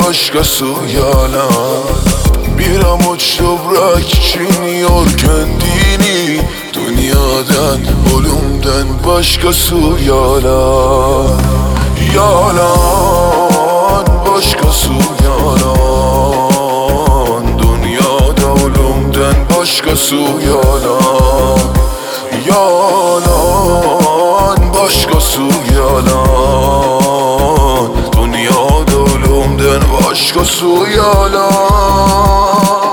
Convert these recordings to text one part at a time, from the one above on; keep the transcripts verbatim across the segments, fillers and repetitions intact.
başkası yalan. Bir avuç toprak için yor kendini. Dünyadan, ölümden başkası yalan. Yalan, başkası yalan. Dünyada ölümden başkası yalan. Yalan, başkası yalan. Dünyada ölümden başkası yalan.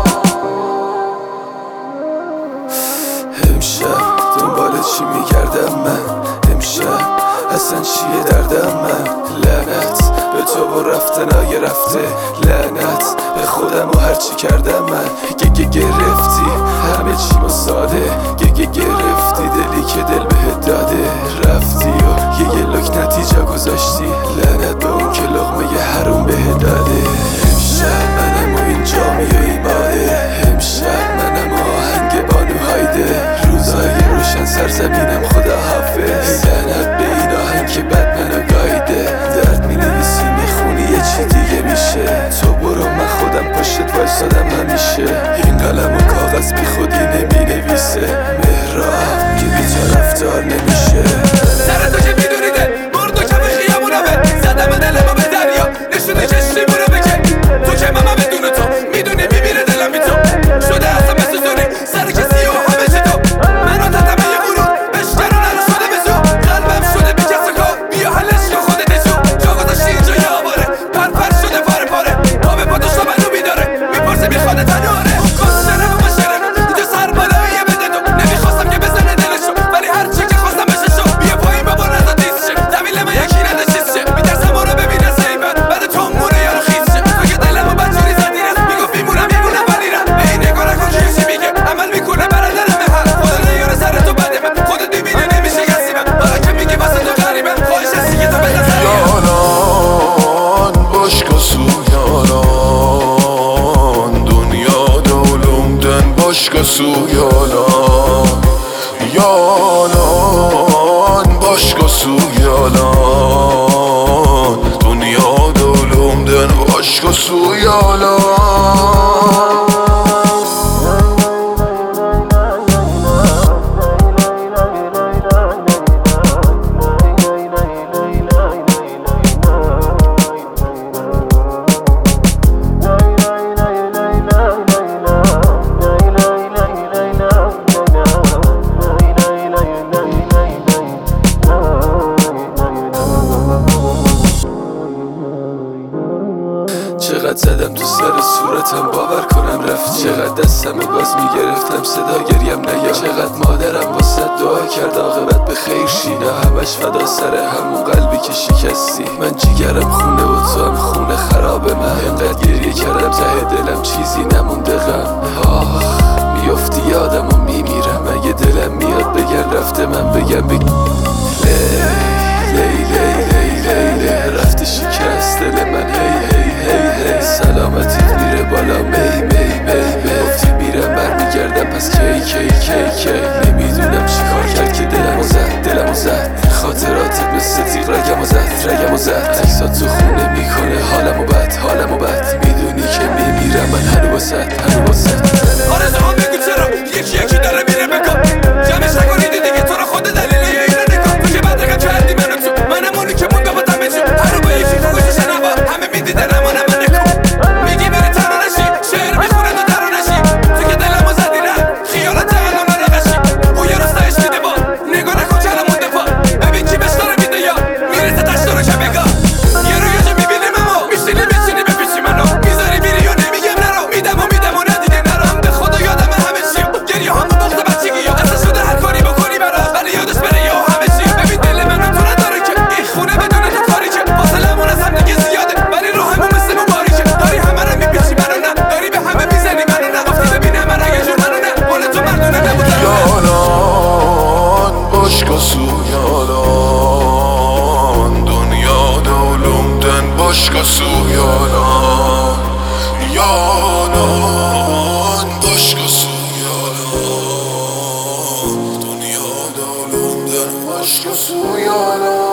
امشب دنبال چی میگردم من؟ امشب اصلا چیه دردم من؟ لعنت به تو و رفتنای رفته، لعنت به خودم و هرچی کردم من. گگه گرفتی همه چی ما ساده، گگه گرفتی دلی که دل بهت داده. رفتی و یه یه لک نتیجه گذاشتی، لعنت به اون که لقمه یه حروم بهت داده. امشب منم و این جامی و ایماده، امشب منم و آهنگ بانو هایده. روزای روشن سرزمینم خدا حافظ، لعنت به این آهنگ که بد منو گایده. درد می نویسی میخونی یه چی دیگه میشه، تو برو من خودم پشت وایسادم همیشه. این قلم و کاغذ بی خودی نمی نویسه، مهراب که بی تو رفتار نمیشه. سر تو که میدونی دل برد و کم خیامونمه، زدم دلمو به دریا نشونی چشیمونو بکن. تو که ماما بدون تو میدونی میمیره دلم بی تو، شده اصلا مثل زونی سر کسی و همه چی تو. منو تتمه یه غرور بشکرونه رو شده به زو، قلبم شده بی کس کار بیا حلش یا خودت جو. جا گذاشتی اینجا یه آواره پر پر شده پاره پاره، پا به پا داشتا منو بیداره میپرسه میخوانه تناره. اون کس شرم و مشرم اینجا سر بالاییه بده تو، نمیخواستم که بزنه دلشو ولی هرچی که خواستم بشه شو. بیا پایین بابا نزا دیز شه، طویل من یکی نده چیز شه. میترسم اونو ببینه سیبت بعد تو مونه یارو خیز شه. تو که دلمو بدجوری زدی رست میگفت میمونم میمونم ولی رفت به این نگاه نکن که چی میگه عمل میکنه برادرمه. هر خدا نیاره سر تو بده من خودت میبینی نمیشه گسیمم، حالا که میگی واسه تو غریبم خواهش هستی که تو بزن سریم. Yalan, başkası yalan. Dünyada ölümden başkası yalan. Yalan, başkası yalan. Dünyada ölümden başkası yalan. چقدر زدم تو سر صورتم باور کنم رفت، چقدر دستم و باز میگرفتم صدا گریم نیا. چقدر مادرم واسه دعا کرد عاقبت به خیر شی، نه همش فدا سر همون قلبی که شکستی. من جیگرم خونه و تو هم خونه خرابه، من اینقدر گریه کردم ته دلم چیزی نمونده غم. آخ میافتی یادم و میمیرم، اگه دلم میاد بگن رفته من بگم بگ... لی لی لی لی لی لی رفته شکست دل من هی هی هی هی. سلامتیت میره بالا می می می می، گفتی میرم برمیگردم پس کی کی کی کی. نمیدونم چی کار کرد که دلمو زد دلمو زد، خاطراتت مثل تیغ رگمو زد رگمو زد. تکسات تو خونه میکنه حالمو بد حالمو بد، میدونی که میمیرم من هنو واسد هنو واسد. آرزو هم بگو چرا یکی یکی داره میره بکن، جمعش نکنید دیگه تو رو خود دلیله یه اینو نکن. تو که بدرگم کردی منو تو منم اونی که مونده با دمه جو، هر رو با یکی خوشی شنوا همه میدیده نمانه من نکن. میگی بری تنها نشی شعر میخونه تو درو نشی، تو که دلمو زدی نه خیالت الان نقشی. او یه روز تایش میده با نگاه نکن چرا مونده پا، ببین کی بهش داره میده یا میرسه تش داره که بگا. یه رو یه جا میبینیم اما میشینی میشینی به پیشی منو میذاری میری یا نمیگم نرو، میدم و میدم و ندیگه نرم. به خدا یادم همه چی گریه هم و بغض بچگی یا اصلا شده هر کاری بکنی برات ولی یادش بره یا همه چی. ببین دل منو تو نداره که این خونه بدون تو تاریکه، فاصلمون از هم دیگه زیاده ولی روحمون مثل مبارکه. داری همه رو میپیچی منو نه، داری به همه میزنی منو نه، گفتی ببینه من اگه جور منو نه مال تو مردونه نبودم. Yalan, başkası yalan. Dünyada ölümden başkası yalan. Yalan, başkası yalan. Dünyada ölümden başkası yalan.